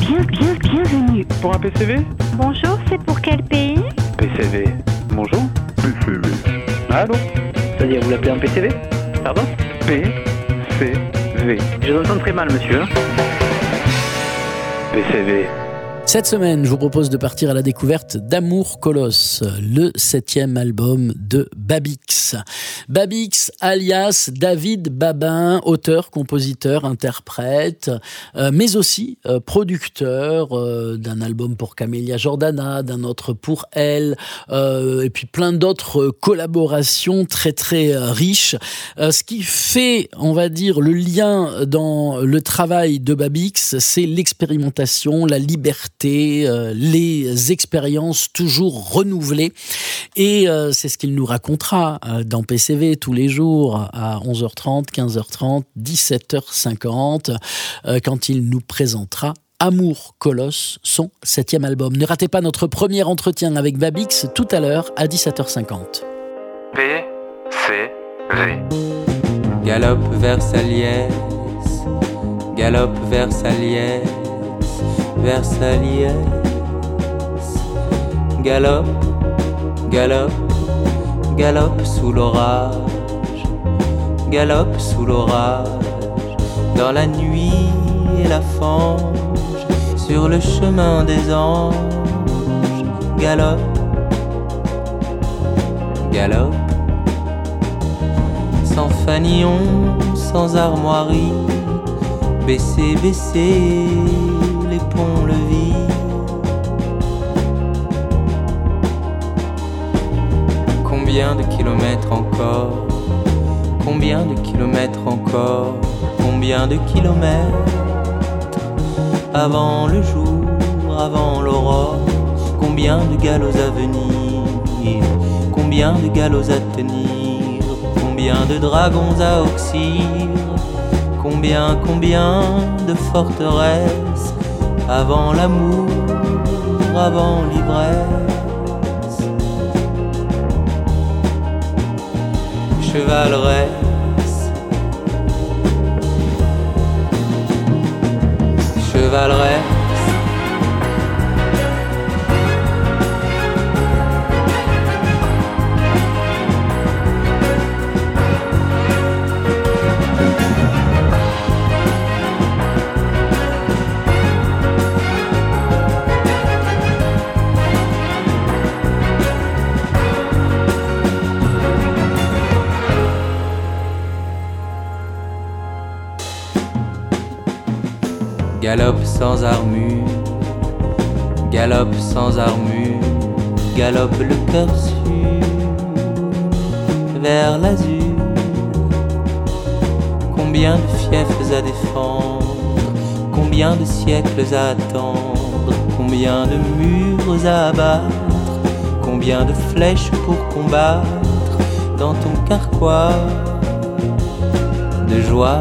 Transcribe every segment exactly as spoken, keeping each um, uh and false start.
Bien, bien, bienvenue. Pour un P C V? Bonjour, c'est pour quel pays? P C V. Bonjour. P C V. Allô? C'est-à-dire, vous l'appelez un P C V? Pardon? P C V. Je vous entends très mal, monsieur. P C V. Cette semaine, je vous propose de partir à la découverte d'Amour Colosse, le septième album de Babix. Babix, alias David Babin, auteur, compositeur, interprète, euh, mais aussi euh, producteur euh, d'un album pour Camélia Jordana, d'un autre pour elle, euh, et puis plein d'autres collaborations très très euh, riches. Euh, ce qui fait, on va dire, le lien dans le travail de Babix, c'est l'expérimentation, la liberté, Euh, les expériences toujours renouvelées, et euh, c'est ce qu'il nous racontera euh, dans P C V tous les jours à onze heures trente, quinze heures trente, dix-sept heures cinquante euh, quand il nous présentera Amour Colosse, son septième album. Ne ratez pas notre premier entretien avec Babix tout à l'heure à dix-sept heures cinquante. P C V. Galope vers sa liesse, galope vers sa liesse, vers sa liesse. Galope, galope, galope sous l'orage, galope sous l'orage, dans la nuit et la fange, sur le chemin des anges. Galope, galope, sans fanion, sans armoirie, baissez, baissez les ponts-levis. Combien de kilomètres encore? Combien de kilomètres encore? Combien de kilomètres avant le jour, avant l'aurore? Combien de galops à venir? Combien de galops à tenir? Combien de dragons à oxyre? Combien, combien de forteresses avant l'amour, avant l'ivresse? Chevaleresse, chevaleresse, galope sans armure, galope sans armure, galope le cœur sûr vers l'azur. Combien de fiefs à défendre, combien de siècles à attendre, combien de murs à abattre, combien de flèches pour combattre dans ton carquois de joie.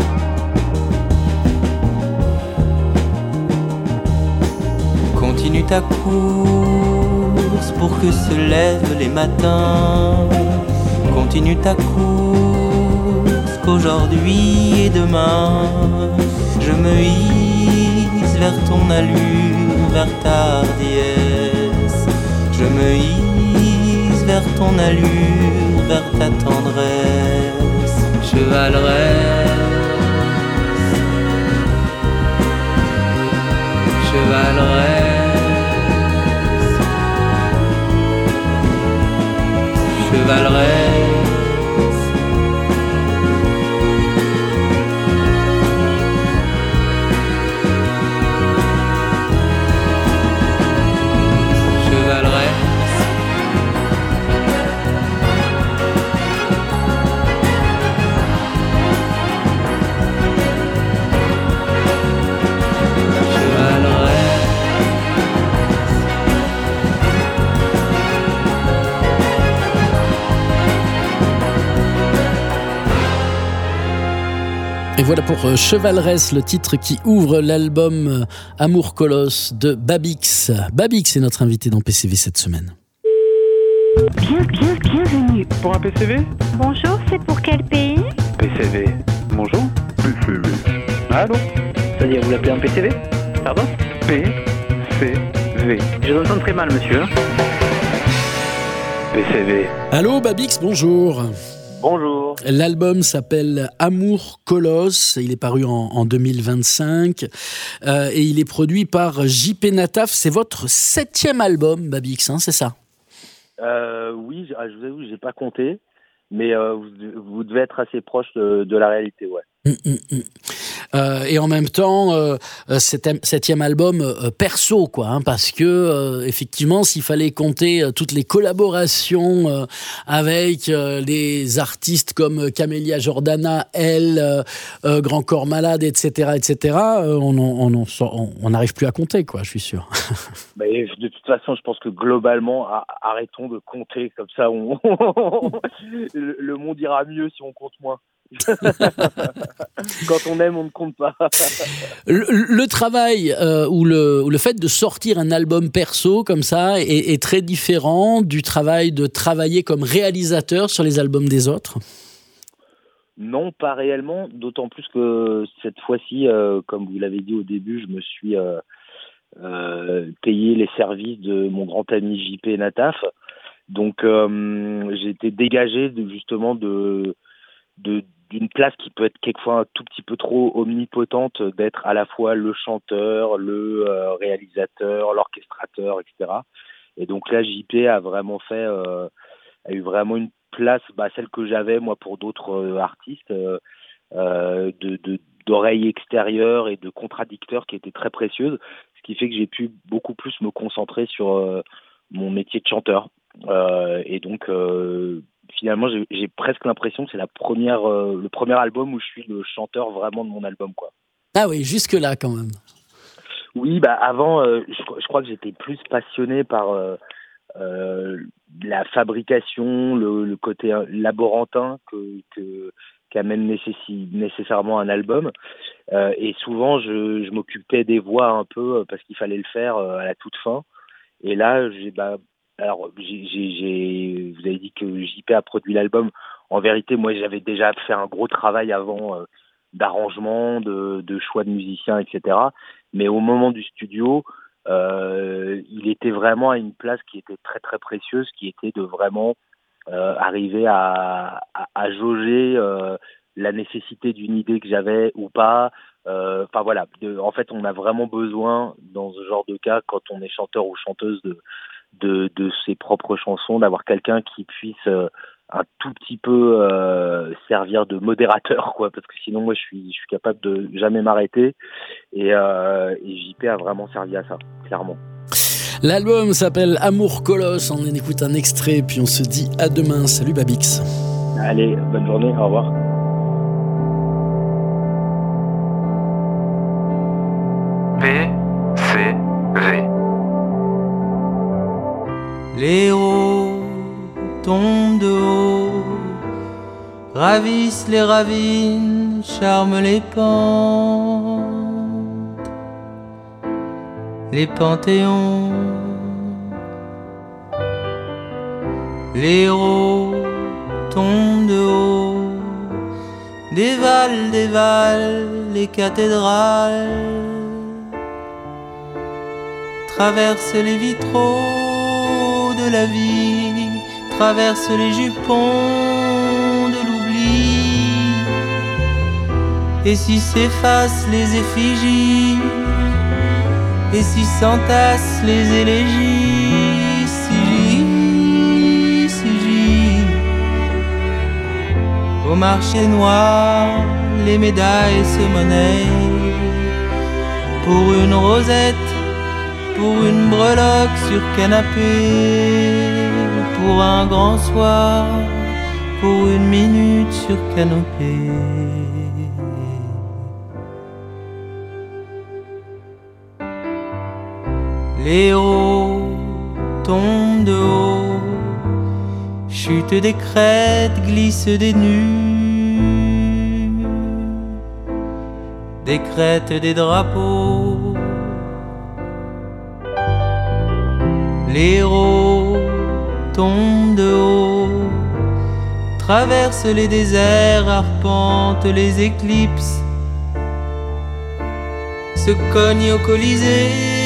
Continue ta course pour que se lèvent les matins. Continue ta course qu'aujourd'hui et demain je me hisse vers ton allure, vers ta hardiesse. Je me hisse vers ton allure, vers ta tendresse. Chevaleresse, chevaleresse, chevaleresse. Et voilà pour Chevaleresse, le titre qui ouvre l'album Amour Colosse de Babix. Babix est notre invité dans P C V cette semaine. Bien, bien, bienvenue. Pour un P C V? Bonjour, c'est pour quel pays? P C V. Bonjour. P C V. Allô? C'est-à-dire, vous l'appelez un P C V? Pardon? P C V. Je vous entends très mal, monsieur. P C V. Allô Babix, bonjour. Bonjour. L'album s'appelle Amour Colosse, il est paru en, en deux mille vingt-cinq euh, et il est produit par J P Nataf. C'est votre septième album, Babix, hein, c'est ça? euh, Oui, je vous avoue, j'ai pas compté, mais euh, vous, vous devez être assez proche de, de la réalité, ouais. Mmh, mmh, mmh. Euh, et en même temps, euh, septième, septième album euh, perso, quoi, hein, parce que euh, effectivement, s'il fallait compter euh, toutes les collaborations euh, avec euh, les artistes comme Camélia Jordana, Elle, euh, euh, Grand Corps Malade, et cetera, et cetera, euh, on on on n'arrive plus à compter, quoi, je suis sûr. Mais de toute façon, je pense que globalement, arrêtons de compter comme ça. On... le, le monde ira mieux si on compte moins. Quand on aime, on ne compte pas. le, le travail euh, ou, le, ou le fait de sortir un album perso comme ça est, est très différent du travail de travailler comme réalisateur sur les albums des autres? Non, pas réellement, d'autant plus que cette fois-ci, euh, comme vous l'avez dit au début, je me suis euh, euh, payé les services de mon grand ami J P Nataf. Donc euh, j'ai été dégagé de, justement de, de d'une place qui peut être quelquefois un tout petit peu trop omnipotente, d'être à la fois le chanteur, le euh, réalisateur, l'orchestrateur, et cetera. Et donc là, J P a vraiment fait, euh, a eu vraiment une place, bah, celle que j'avais moi pour d'autres euh, artistes, euh, euh, de, de d'oreilles extérieures et de contradicteurs qui étaient très précieuses, ce qui fait que j'ai pu beaucoup plus me concentrer sur euh, mon métier de chanteur. Euh, et donc euh, finalement, j'ai, j'ai presque l'impression que c'est la première, euh, le premier album où je suis le chanteur vraiment de mon album, quoi. Ah oui, jusque-là quand même. Oui, bah avant, euh, je, je crois que j'étais plus passionné par euh, euh, la fabrication, le, le côté laborantin que, que qu'amène nécessi- nécessairement un album. Euh, et souvent, je, je m'occupais des voix un peu parce qu'il fallait le faire euh, à la toute fin. Et là, j'ai bah Alors, j'ai, j'ai, j'ai, vous avez dit que J P a produit l'album. En vérité, moi, j'avais déjà fait un gros travail avant euh, d'arrangement, de, de choix de musiciens, et cetera. Mais au moment du studio, euh, il était vraiment à une place qui était très, très précieuse, qui était de vraiment euh, arriver à, à, à jauger euh, la nécessité d'une idée que j'avais ou pas. Enfin euh, voilà, de, en fait, on a vraiment besoin, dans ce genre de cas, quand on est chanteur ou chanteuse, de De, de ses propres chansons, d'avoir quelqu'un qui puisse euh, un tout petit peu euh, servir de modérateur, quoi, parce que sinon moi je suis je suis capable de jamais m'arrêter et, euh, et J P a vraiment servi à ça, clairement. L'album s'appelle Amour Colosse, on en écoute un extrait puis on se dit à demain. Salut Babix. Allez, bonne journée, au revoir. P C V. Les héros tombent de haut, ravissent les ravines, charment les pentes, les panthéons. Les héros tombent de haut, dévalent, dévalent les cathédrales, traversent les vitraux de la vie, traverse les jupons de l'oubli, et si s'effacent les effigies, et si s'entassent les élégies, si j'y, si j'y, au marché noir, les médailles se monnaient, pour une rosette, pour une breloque sur canapé, pour un grand soir, pour une minute sur canopé. Les héros tombent de haut, chutent des crêtes, glissent des nues, décrètent des drapeaux. Les héros tombent de haut, traversent les déserts, arpentent les éclipses, se cognent au Colisée,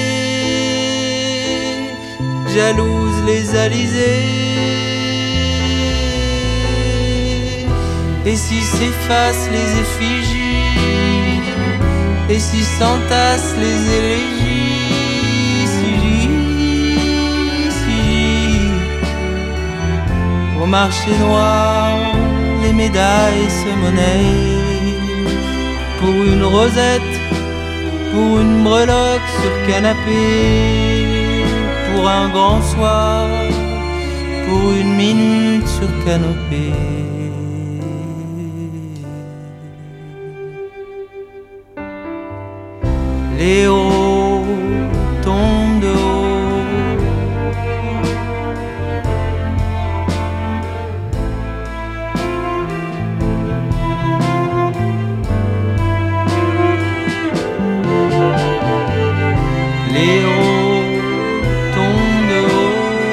jalouse les alizés. Et si s'effacent les effigies, et si s'entassent les élégies, si j'y, si j'y, au marché noir, les médailles se monnaient pour une rosette, pour une breloque sur canapé, pour un grand soir, pour une minute sur canopée. Les héros tombent de haut, les héros tombent de haut.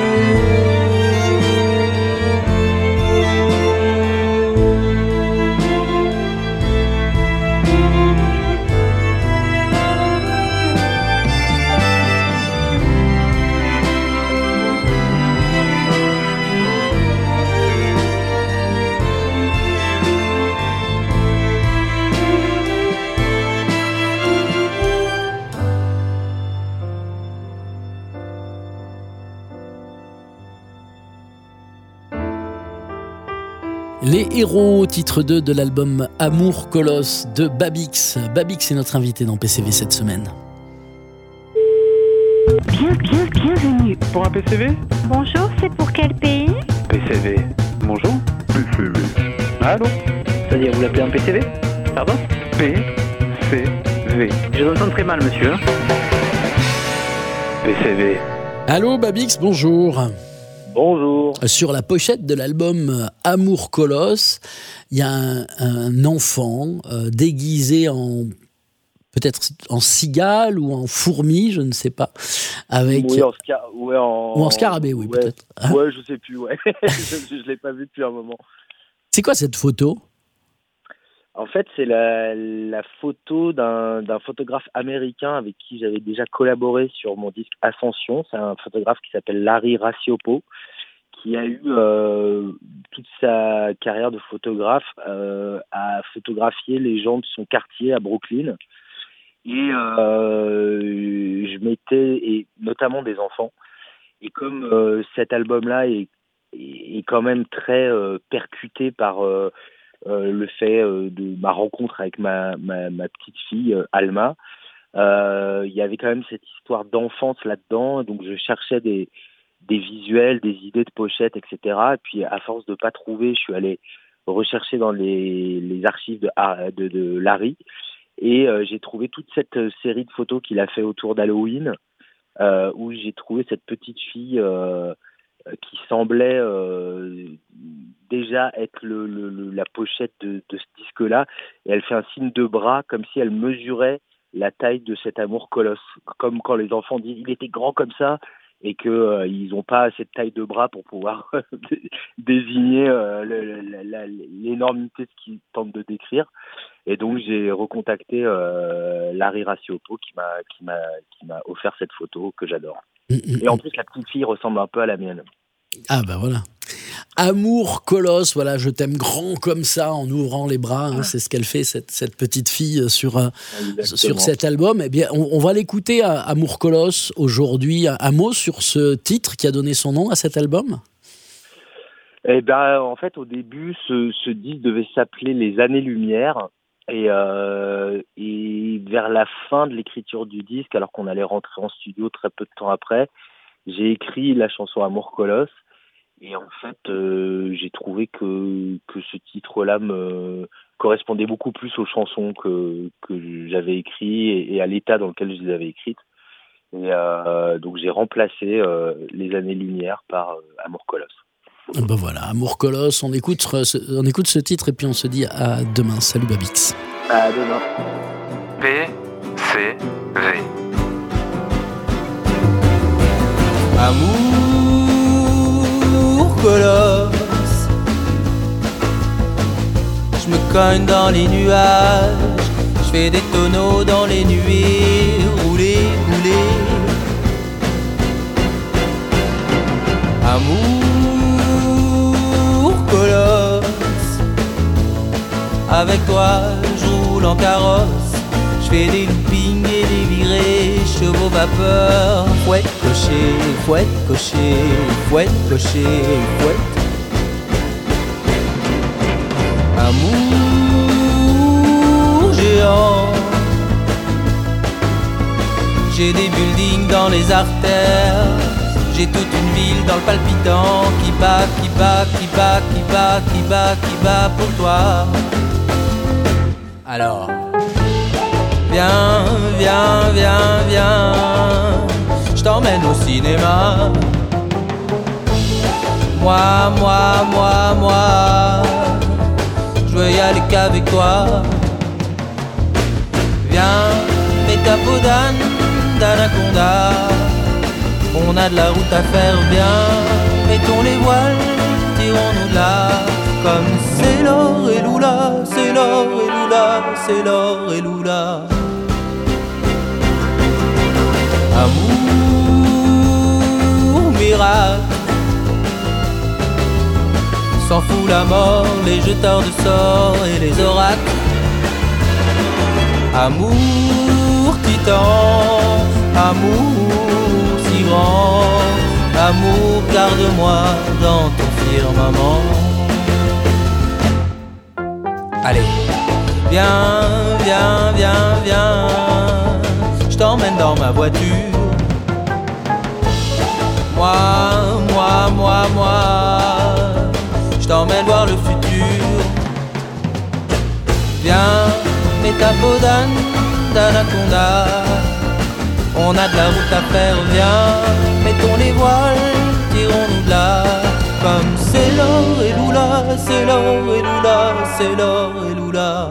Les héros, titre deux de l'album Amour Colosse de Babix. Babix est notre invité dans P C V cette semaine. Bien, bien, bienvenue. Pour un P C V? Bonjour, c'est pour quel pays? P C V. Bonjour. P C V. Allô? C'est-à-dire, vous l'appelez un P C V? Pardon? P C V. Je vous entends très mal, monsieur. P C V. Allô Babix, bonjour. Bonjour. Sur la pochette de l'album Amour Colosse, il y a un, un enfant euh, déguisé en peut-être en cigale ou en fourmi, je ne sais pas, avec Oui, en, scar... ouais, en... ou en scarabée, oui, ouais. peut-être. Hein? Ouais, je sais plus, ouais. je ne l'ai pas vu depuis un moment. C'est quoi cette photo? En fait, c'est la, la photo d'un, d'un photographe américain avec qui j'avais déjà collaboré sur mon disque Ascension. C'est un photographe qui s'appelle Larry Raciopo, qui a eu euh, toute sa carrière de photographe euh, à photographier les gens de son quartier à Brooklyn. Et euh, je mettais, et notamment des enfants. Et comme euh, cet album-là est, est quand même très euh, percuté par... Euh, Euh, le fait euh, de ma rencontre avec ma, ma, ma petite fille euh, Alma, euh, il y avait quand même cette histoire d'enfance là-dedans, donc je cherchais des, des visuels, des idées de pochettes, et cetera. Et puis à force de pas trouver, je suis allé rechercher dans les, les archives de, de, de Larry, et euh, j'ai trouvé toute cette série de photos qu'il a fait autour d'Halloween, euh, où j'ai trouvé cette petite fille euh, qui semblait euh, déjà être le, le, le, la pochette de, de ce disque-là, et elle fait un signe de bras comme si elle mesurait la taille de cet amour colosse, comme quand les enfants disent il était grand comme ça, et que euh, ils n'ont pas cette taille de bras pour pouvoir désigner euh, le, la, la, l'énormité de ce qu'ils tentent de décrire. Et donc j'ai recontacté euh, Larry Raciopo qui m'a qui m'a qui m'a offert cette photo que j'adore. Et en plus, la petite fille ressemble un peu à la mienne. Ah bah voilà. Amour Colosse, voilà, je t'aime grand comme ça en ouvrant les bras, hein, c'est ce qu'elle fait cette, cette petite fille sur, euh, sur cet album. Eh bien, on, on va l'écouter, à Amour Colosse, aujourd'hui. Un, un mot sur ce titre qui a donné son nom à cet album? Eh ben, en fait, au début, ce, ce disque devait s'appeler Les Années-Lumière. Et, euh, et vers la fin de l'écriture du disque, alors qu'on allait rentrer en studio très peu de temps après, j'ai écrit la chanson Amour Colosse. Et en fait, euh, j'ai trouvé que, que ce titre-là me correspondait beaucoup plus aux chansons que, que j'avais écrites et, et à l'état dans lequel je les avais écrites. Et euh, donc j'ai remplacé euh, Les Années-Lumière par euh, Amour Colosse. Ben voilà, Amour Colosse, on écoute, on écoute ce titre et puis on se dit à demain. Salut Babix. À demain. P C V. Amour colosse, je me cogne dans les nuages, je fais des tonneaux dans les nuées, rouler, rouler. Avec toi, je roule en carrosse, je fais des loopings et des virées, chevaux vapeur. Fouette, cocher, fouette, cocher, fouette, cocher, fouette. Amour géant, j'ai des buildings dans les artères, j'ai toute une ville dans le palpitant qui bat, qui bat, qui bat, qui bat, qui bat, qui bat pour toi. Alors, viens, viens, viens, viens, je t'emmène au cinéma. Moi, moi, moi, moi, je veux y aller qu'avec toi. Viens, mets ta peau d'âne, d'anaconda. On a de la route à faire, bien. Mettons les voiles, tirons-nous de là. Comme c'est l'or et l'oula, c'est l'or et l'oula, c'est l'or et l'oula. Amour miracle, s'en fout la mort, les jeteurs de sorts et les oracles. Amour titan, amour si grand, amour garde-moi dans ton firmament. Allez, viens, viens, viens, viens, je t'emmène dans ma voiture. Moi, moi, moi, moi, je t'emmène voir le futur. Viens, mets ta peau d'âne, d'anaconda. On a de la route à faire, viens, mettons les voiles, tirons-nous de là. Comme c'est l'or et l'oula, c'est l'or et l'oula, c'est l'or et l'oula.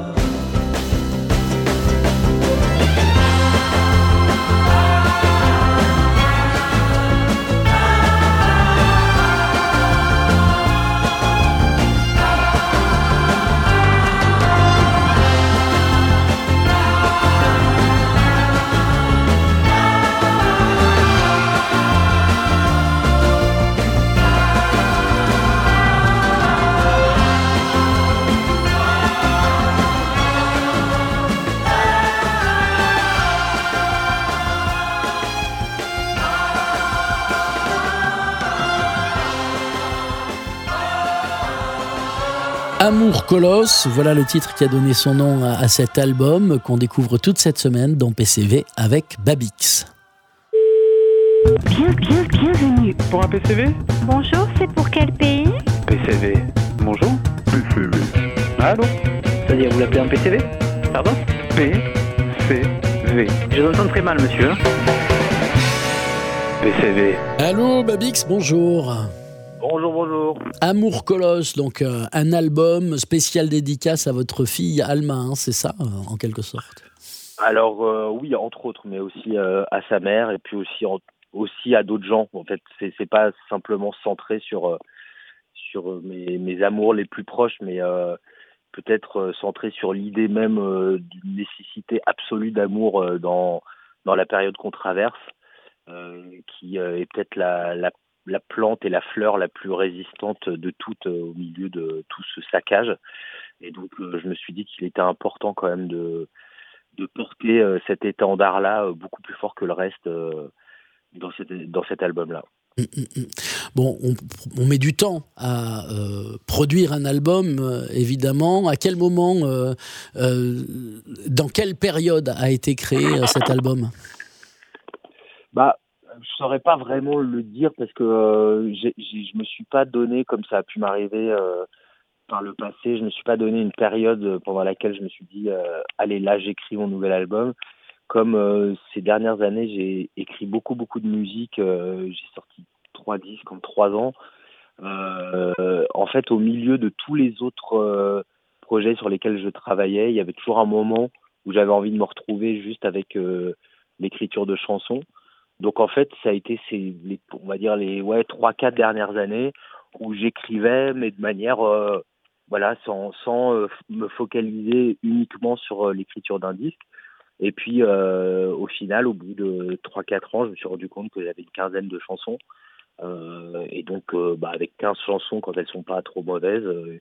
Amour Colosse, voilà le titre qui a donné son nom à, à cet album qu'on découvre toute cette semaine dans P C V avec Babix. Bien, bien, bienvenue. Pour un P C V? Bonjour, c'est pour quel pays? P C V. Bonjour. P C V. Allô? C'est-à-dire, vous l'appelez un P C V? Pardon? P C V. Je vous entends très mal, monsieur. P C V. Allô Babix, bonjour. Bonjour, bonjour. Amour Colosse, donc euh, un album spécial dédicace à votre fille Alma, hein, c'est ça, euh, en quelque sorte? Alors euh, oui, entre autres, mais aussi euh, à sa mère et puis aussi en, aussi à d'autres gens. En fait, c'est c'est pas simplement centré sur euh, sur mes, mes amours les plus proches, mais euh, peut-être euh, centré sur l'idée même euh, d'une nécessité absolue d'amour euh, dans dans la période qu'on traverse, euh, qui euh, est peut-être la, la la plante et la fleur la plus résistante de toutes euh, au milieu de tout ce saccage. Et donc, euh, je me suis dit qu'il était important quand même de, de porter euh, cet étendard-là euh, beaucoup plus fort que le reste euh, dans, cet, dans cet album-là. Mmh, mmh. Bon, on, on met du temps à euh, produire un album, euh, évidemment. À quel moment, euh, euh, dans quelle période a été créé euh, cet album? Bah, je saurais pas vraiment le dire parce que euh, j'ai, j'ai, je me suis pas donné, comme ça a pu m'arriver euh, par le passé, je me suis pas donné une période pendant laquelle je me suis dit euh, allez, là j'écris mon nouvel album. Comme euh, ces dernières années j'ai écrit beaucoup beaucoup de musique, euh, j'ai sorti trois disques en trois ans. Euh, en fait, au milieu de tous les autres euh, projets sur lesquels je travaillais, il y avait toujours un moment où j'avais envie de me retrouver juste avec euh, l'écriture de chansons. Donc en fait, ça a été ces, les, on va dire les ouais trois quatre dernières années où j'écrivais, mais de manière euh, voilà sans sans euh, me focaliser uniquement sur euh, l'écriture d'un disque. Et puis euh, au final, au bout de trois quatre ans, je me suis rendu compte que j'avais une quinzaine de chansons. Euh, et donc euh, bah, avec quinze chansons, quand elles sont pas trop mauvaises, euh,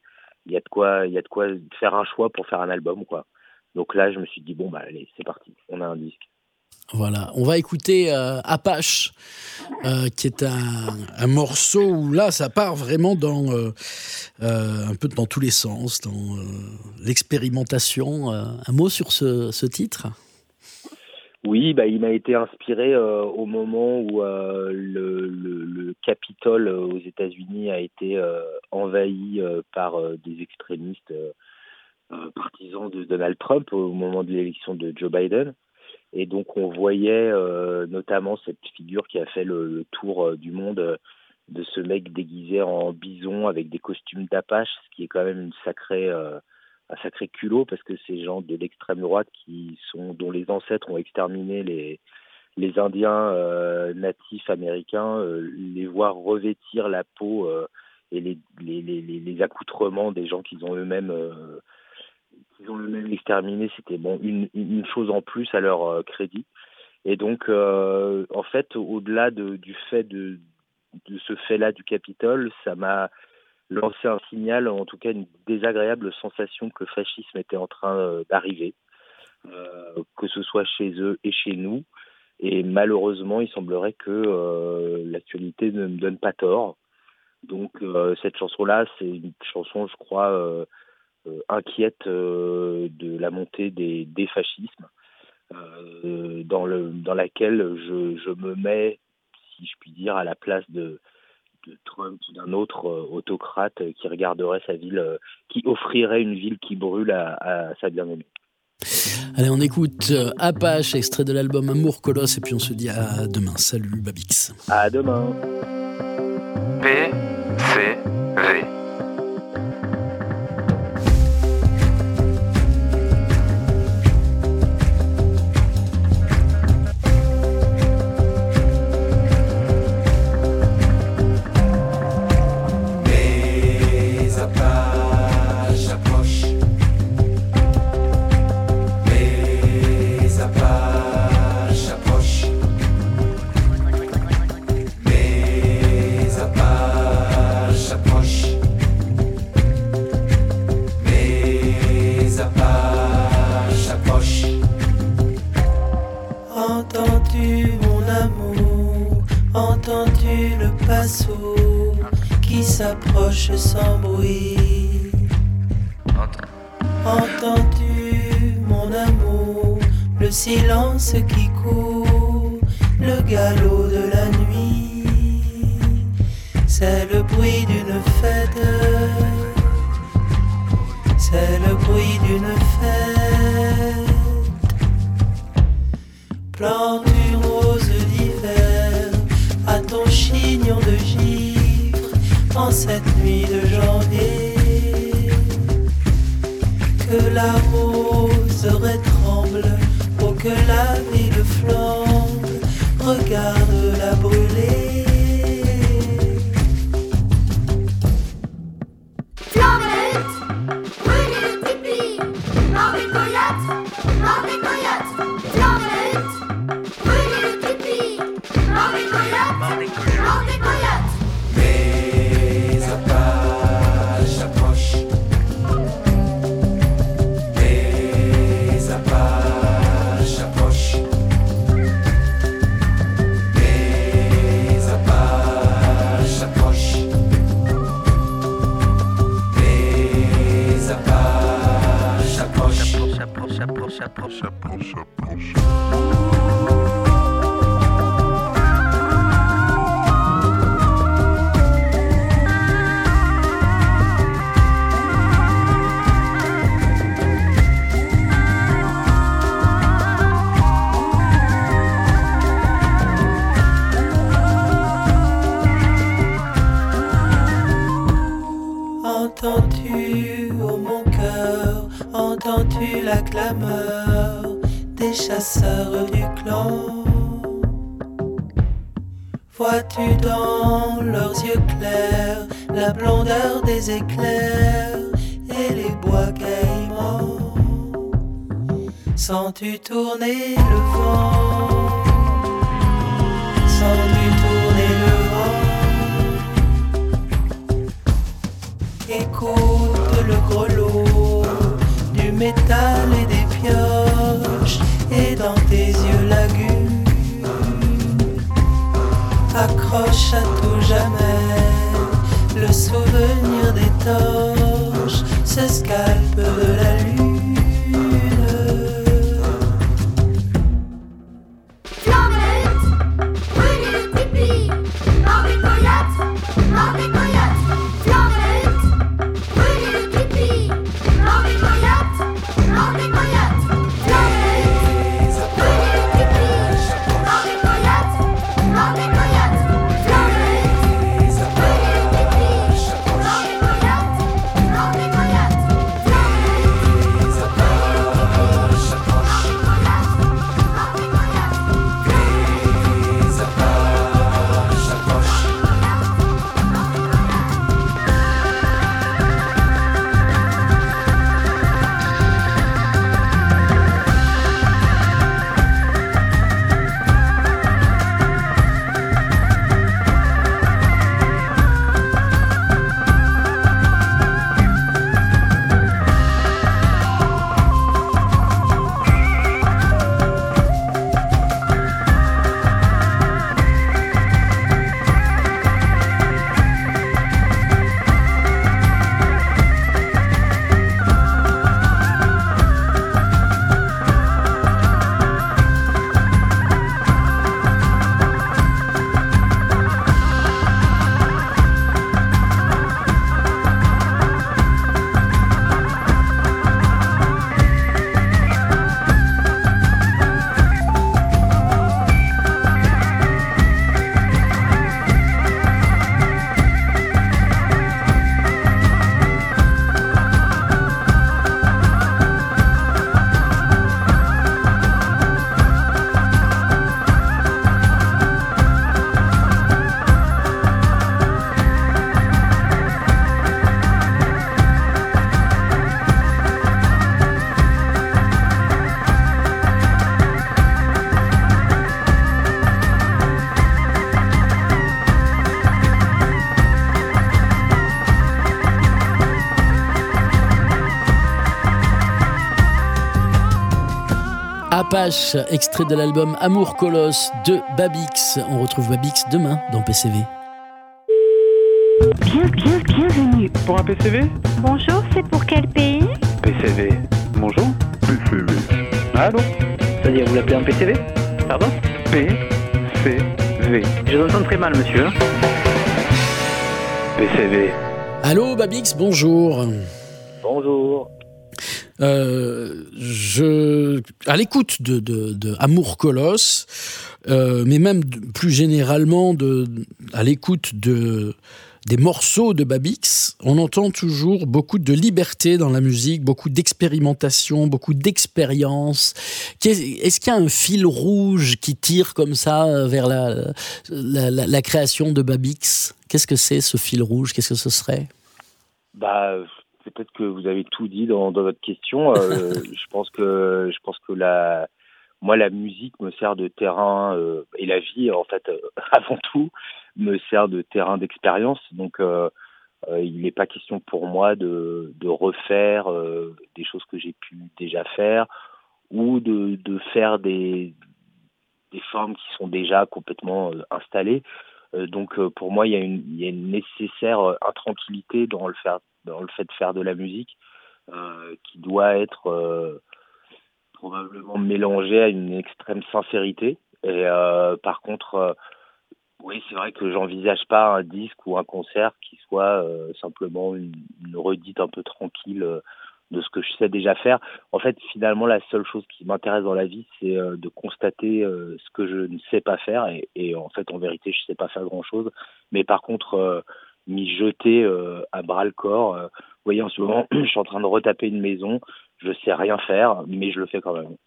il y a de quoi, il y a de quoi faire un choix pour faire un album, quoi. Donc là, je me suis dit bon bah allez, c'est parti, on a un disque. Voilà, on va écouter euh, Apache, euh, qui est un, un morceau où là, ça part vraiment dans euh, euh, un peu dans tous les sens, dans euh, l'expérimentation. Euh, un mot sur ce, ce titre ? Oui, bah, il m'a été inspiré euh, au moment où euh, le, le, le Capitole aux États-Unis a été euh, envahi euh, par euh, des extrémistes euh, euh, partisans de Donald Trump au moment de l'élection de Joe Biden. Et donc on voyait euh, notamment cette figure qui a fait le, le tour euh, du monde euh, de ce mec déguisé en bison avec des costumes d'Apache, ce qui est quand même une sacrée, euh, un sacré culot, parce que ces gens de l'extrême droite qui sont, dont les ancêtres ont exterminé les, les Indiens euh, natifs américains, euh, les voir revêtir la peau euh, et les, les, les, les accoutrements des gens qu'ils ont eux-mêmes euh, qu'ils ont eux-mêmes exterminés, c'était bon une, une chose en plus à leur euh, crédit. Et donc, euh, en fait, au-delà de, du fait de, de ce fait-là du Capitole, ça m'a lancé un signal, en tout cas une désagréable sensation que le fascisme était en train euh, d'arriver, euh, que ce soit chez eux et chez nous. Et malheureusement, il semblerait que euh, l'actualité ne me donne pas tort. Donc, euh, cette chanson-là, c'est une chanson, je crois, euh, euh, inquiète euh, de la montée des, des fascismes, euh, dans, le, dans laquelle je, je me mets, si je puis dire, à la place de, de Trump ou d'un autre euh, autocrate qui regarderait sa ville, euh, qui offrirait une ville qui brûle à, à sa bien-aimée. Allez, on écoute euh, Apache, extrait de l'album Amour Colosse, et puis on se dit à demain. Salut Babix. À demain. P C V. Entends-tu mon amour, entends-tu le passeau qui s'approche sans bruit? Entends-tu mon amour, le silence qui court, le galop de la nuit? C'est le bruit d'une fête, c'est le bruit d'une fête. Plante une rose d'hiver à ton chignon de givre en cette nuit de janvier. Que la rose rétremble pour que la ville flambe, regarde-la brûler. Flamme la hutte, brûlez le tipi, mort des coyotes, mort des coyotes. Flamme la hutte, brûlez le tipi, mort des coyotes, mort des coyotes. Les Apaches approchent. Les Apaches approchent. Les Apaches approchent. Les Apaches approchent. S'approche, s'approche, s'approche, s'approche, s'approche. Entends-tu, oh mon cœur, entends-tu la clameur des chasseurs du clan? Vois-tu dans leurs yeux clairs la blondeur des éclairs et les bois caïmans? Sens-tu tourner le vent? Sens-tu tourner le vent? Écoute le accroche à tout jamais le souvenir des torches, ce scalp de la lune. Flamme la hutte, brûlez le tipi, mort des coyotes, mort des coyotes. Flamme la hutte, brûlez le tipi, mort des coyotes, mort des coyotes. Flamme la hutte, brûlez le tipi, mort des coyotes, mort des coyotes. Flamme la hutte, brûlez le tipi, mort des coyotes, mort des coyotes. Flamme la hutte, brûlez le tipi, mort des coyotes, mort des coyotes. Apache, extrait de l'album Amour Colosse de Babix. On retrouve Babix demain dans P C V. Bien, bien, bienvenue. Pour un P C V? Bonjour, c'est pour quel pays? P C V. Bonjour. P C V. Allô? C'est-à-dire, vous l'appelez un P C V? Pardon? P C V. Je vous entends très mal, monsieur. P C V. Allô Babix, bonjour. Bonjour. Euh, je, à l'écoute de, de, de Amour Colosse, euh, mais même de, plus généralement de, à l'écoute de, des morceaux de Babix, on entend toujours beaucoup de liberté dans la musique, beaucoup d'expérimentation, beaucoup d'expérience. Est-ce qu'il y a un fil rouge qui tire comme ça vers la, la, la, la création de Babix? Qu'est-ce que c'est ce fil rouge? Qu'est-ce que ce serait? Bah, peut-être que vous avez tout dit dans, dans votre question. Euh, je pense que je pense que la moi la musique me sert de terrain euh, et la vie en fait euh, avant tout me sert de terrain d'expérience. Donc euh, euh, il n'est pas question pour moi de de refaire euh, des choses que j'ai pu déjà faire ou de de faire des des formes qui sont déjà complètement euh, installées. Euh, donc euh, pour moi il y a une il y a une nécessaire euh, intranquillité dans le faire dans le fait de faire de la musique euh, qui doit être euh, probablement mélangée à une extrême sincérité. Et euh, par contre, euh, oui, c'est vrai que j'envisage pas un disque ou un concert qui soit euh, simplement une, une redite un peu tranquille euh, de ce que je sais déjà faire. En fait, finalement, la seule chose qui m'intéresse dans la vie, c'est euh, de constater euh, ce que je ne sais pas faire. Et, et en fait, en vérité, je sais pas faire grand-chose. Mais par contre, euh, m'y jeter euh, à bras-le-corps. Euh, vous voyez, en ce moment, je suis en train de retaper une maison. Je sais rien faire, mais je le fais quand même.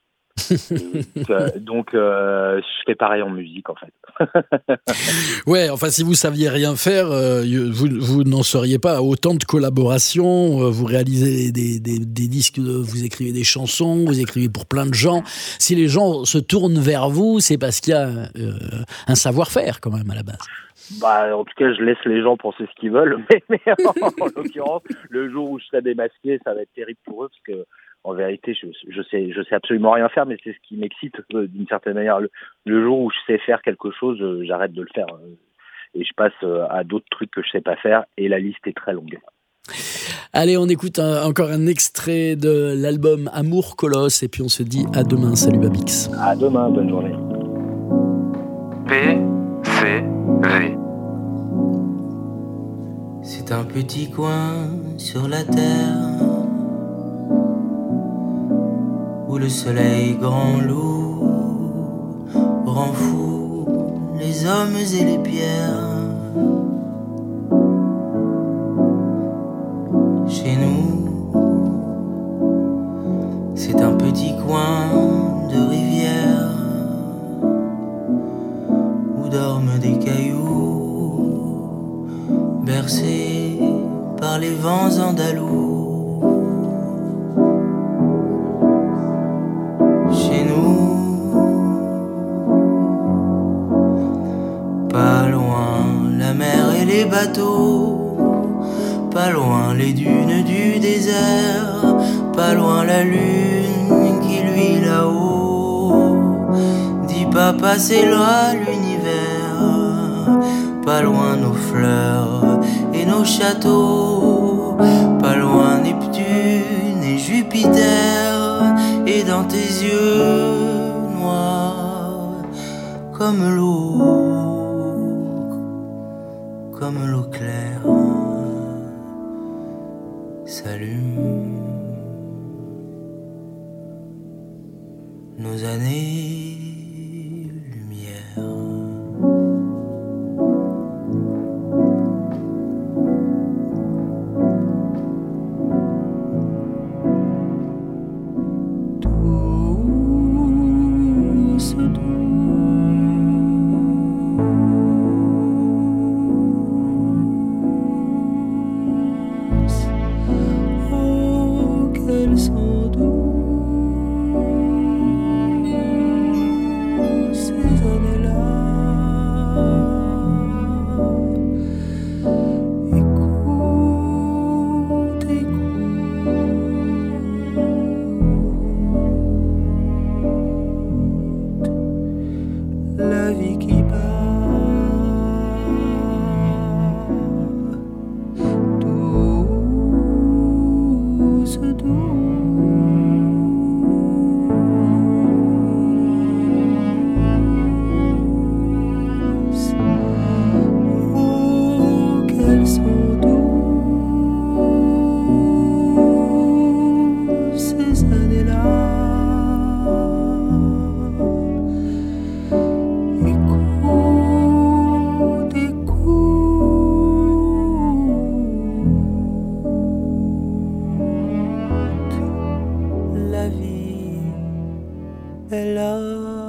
donc, euh, donc euh, je fais pareil en musique, en fait. Ouais, enfin, si vous saviez rien faire, euh, vous, vous n'en seriez pas à autant de collaborations. Euh, vous réalisez des, des, des disques, vous écrivez des chansons, vous écrivez pour plein de gens. Si les gens se tournent vers vous, c'est parce qu'il y a euh, un savoir-faire, quand même, à la base. Bah, en tout cas, je laisse les gens penser ce qu'ils veulent, mais, mais en, en l'occurrence, le jour où je serai démasqué, ça va être terrible pour eux, parce que en vérité, je, je sais, je sais absolument rien faire, mais c'est ce qui m'excite euh, d'une certaine manière. Le, le jour où je sais faire quelque chose, euh, j'arrête de le faire euh, et je passe euh, à d'autres trucs que je sais pas faire. Et la liste est très longue. Allez, on écoute un- encore un extrait de l'album Amour Colosse et puis on se dit à demain. Salut Babix. À demain, bonne journée. P C V. C'est un petit coin sur la terre où le soleil grand loup rend fou les hommes et les pierres. Chez nous, c'est un petit coin de rivière où dorment des cailloux bercés par les vents andalous. Chez nous, pas loin la mer et les bateaux, pas loin les dunes du désert, pas loin la lune qui luit là-haut. Dis papa, c'est là l'univers, pas loin nos fleurs et nos châteaux, pas loin Neptune et Jupiter, et dans tes yeux noirs comme l'eau, comme l'eau claire s'allume nos années-lumière. Douce, douce, oh, qu'elles sont douces ces années-là. Écoute, écoute la vie qui bat, douce, douce, oh, qu'elles sont douces ces années-là. Écoute, écoute, la vie est là.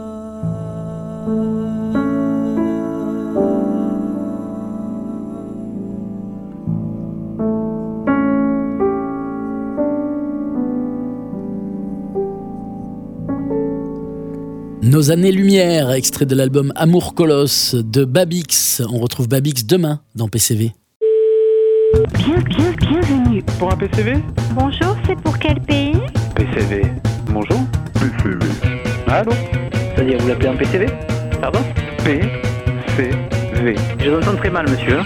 Nos années-lumière, extrait de l'album Amour Colosse de Babix. On retrouve Babix demain dans P C V. Bien, bien, bienvenue. Pour un P C V? Bonjour, c'est pour quel pays? P C V. Bonjour. P C V. Allô? C'est-à-dire, vous l'appelez un P C V? Pardon? P C V. Je vous entends très mal, monsieur.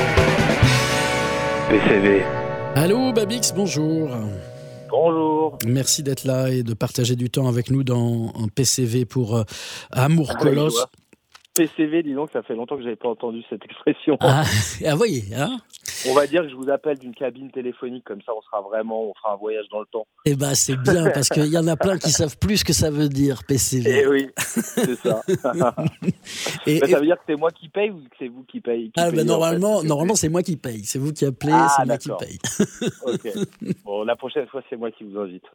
P C V. Allô Babix, bonjour. Bonjour. Merci d'être là et de partager du temps avec nous dans un P C V pour euh, Amour Ah, Colosse. je vois. P C V, dis donc, ça fait longtemps que je n'avais pas entendu cette expression. Ah, ah voyez, hein. On va dire que je vous appelle d'une cabine téléphonique, comme ça on sera vraiment, on fera un voyage dans le temps. Eh ben c'est bien parce qu'il y en a plein qui savent plus ce que ça veut dire P C V. Eh oui, c'est ça. Et, Mais et- ça veut dire que c'est moi qui paye ou que c'est vous qui paye qui ah, payez, ben, normalement, en fait normalement c'est moi qui paye. C'est vous qui appelez, Ah, c'est moi qui d'accord. paye. Ok. Bon, la prochaine fois, c'est moi qui vous invite.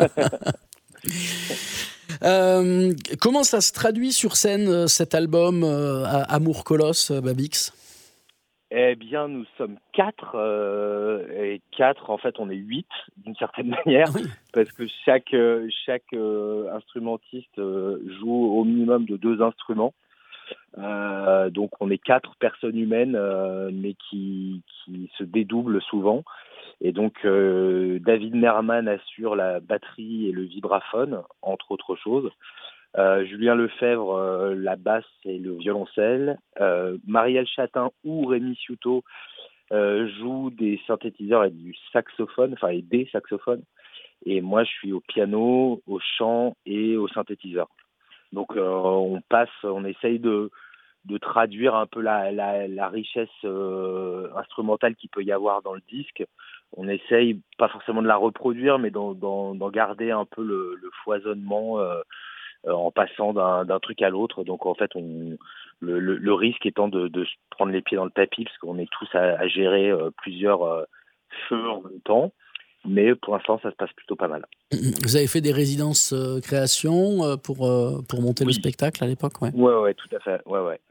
Euh, comment ça se traduit sur scène euh, cet album euh, à- Amour Colosse, euh, Babix? Eh bien, nous sommes quatre, euh, et quatre, en fait, on est huit, d'une certaine manière, Ah oui. parce que chaque, euh, chaque euh, instrumentiste euh, joue au minimum de deux instruments. Euh, donc, on est quatre personnes humaines, euh, mais qui, qui se dédoublent souvent. Et donc, euh, David Merman assure la batterie et le vibraphone, entre autres choses. Euh, Julien Lefebvre, euh, la basse et le violoncelle. Euh, Marielle Chatin ou Rémi Ciuto euh, jouent des synthétiseurs et du saxophone, enfin et des saxophones. Et moi, je suis au piano, au chant et au synthétiseur. Donc, euh, on passe, on essaye de, de traduire un peu la, la, la richesse euh, instrumentale qu'il peut y avoir dans le disque. On essaye, pas forcément de la reproduire, mais d'en, d'en, d'en garder un peu le, le foisonnement euh, euh, en passant d'un, d'un truc à l'autre. Donc, en fait, on, le, le, le risque étant de, de se prendre les pieds dans le tapis, parce qu'on est tous à, à gérer euh, plusieurs euh, feux en même temps. Mais pour l'instant, ça se passe plutôt pas mal. Vous avez fait des résidences euh, création euh, pour, euh, pour monter oui. le spectacle à l'époque, ouais. Ouais, ouais, tout à fait. Ouais, ouais.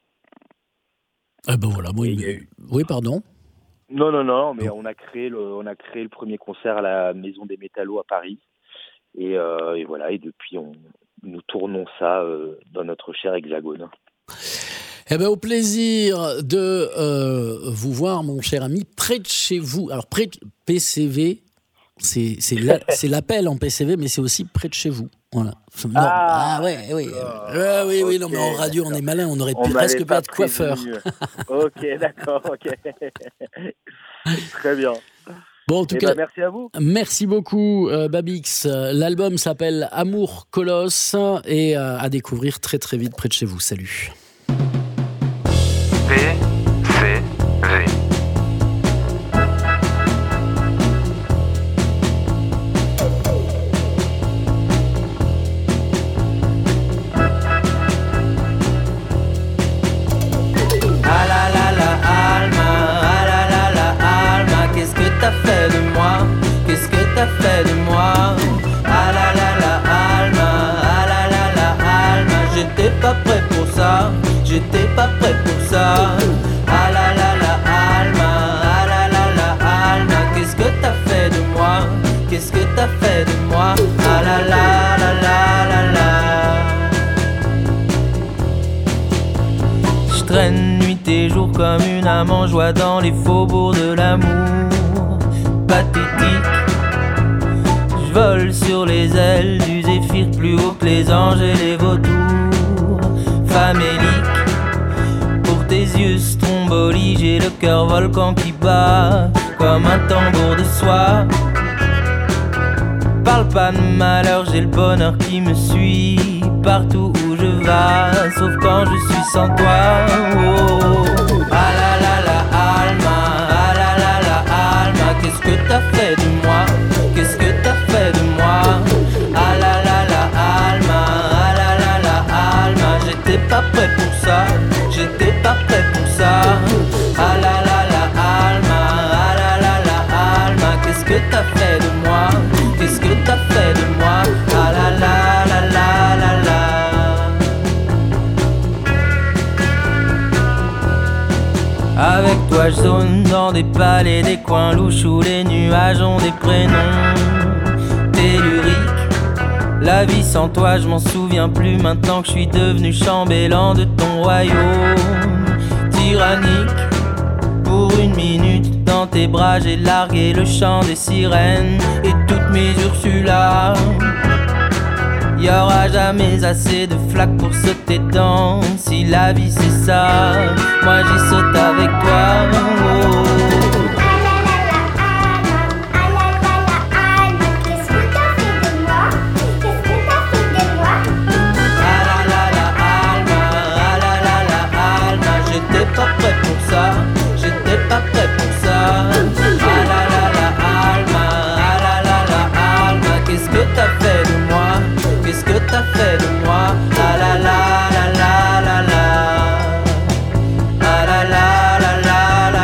Ah ben voilà, moi, il... eu... oui, pardon. Non, non, non, mais on a créé le, on a créé le premier concert à la Maison des Métallos à Paris, et, euh, et voilà, et depuis, on, nous tournons ça euh, dans notre cher Hexagone. Eh bien, au plaisir de euh, vous voir, mon cher ami, près de chez vous. Alors, près de P C V, c'est, c'est, la, c'est l'appel en P C V, mais c'est aussi près de chez vous. Voilà. Non, ah, ah, ouais, oui. Oh, ouais, oui, oui, okay, non, mais en radio, d'accord. On est malin, on aurait pu presque pas être coiffeur. Ok, d'accord, ok. Très bien. Bon, en tout et cas, bah, merci à vous. Merci beaucoup, euh, Babix. L'album s'appelle Amour Colosse et euh, à découvrir très très vite près de chez vous. Salut. P C V. Ah la la la Alma, ah la la la Alma, qu'est-ce que t'as fait de moi? Qu'est-ce que t'as fait de moi? Ah la la la Alma, ah la la la Alma, j'étais pas prêt pour ça. J'étais pas prêt pour ça. Ah la la la Alma, ah la la la Alma, qu'est-ce que t'as fait de moi? Qu'est-ce que t'as fait de moi? Ah la la la la la la. J'traîne nuit et jour comme une âme en joie dans les faubourgs de l'amour pathétique. J'vole sur les ailes du zéphyr plus haut que les anges et les vautours faméliques. Tes yeux strombolis, j'ai le cœur volcan qui bat comme un tambour de soie. Parle pas de malheur, j'ai le bonheur qui me suit partout où je vais, sauf quand je suis sans toi. Oh. Ah la la la Alma, ah la la la Alma, qu'est-ce que t'as fait de moi? Qu'est-ce que t'as fait de moi? Ah la la la Alma, ah la la la Alma, j'étais pas prêt pour ça. J'étais pas prêt pour ça. Ah la la la Alma, ah la la la Alma, qu'est-ce que t'as fait de moi? Qu'est-ce que t'as fait de moi? Ah la la la la la la. Avec toi je zone dans des palais, des coins louches où les nuages ont des prénoms telluriques. La vie sans toi je m'en souviens plus maintenant que je suis devenu chambellan de ton royaume tyrannique. Pour une minute dans tes bras j'ai largué le chant des sirènes et toutes mes Ursulas. Y'aura jamais assez de flaques pour sauter dedans. Si la vie c'est ça, moi j'y saute avec toi. Oh. J'étais pas prêt pour ça, j'étais pas prêt pour ça. Ah la la la Alma, ah la la la Alma, qu'est-ce que t'as fait de moi? Qu'est-ce que t'as fait de moi? Ah la la la la la la. Ah la la la la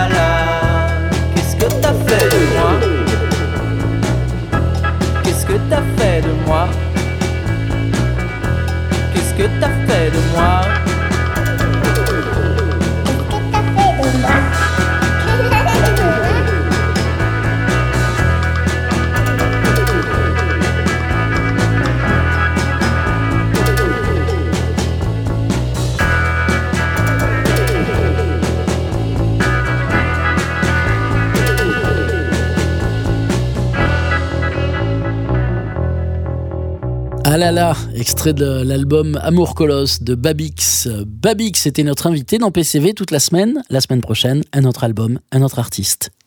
Ah là là, extrait de l'album Amour Colosse de Babix. Babix était notre invité dans P C V toute la semaine. La semaine prochaine, un autre album, un autre artiste.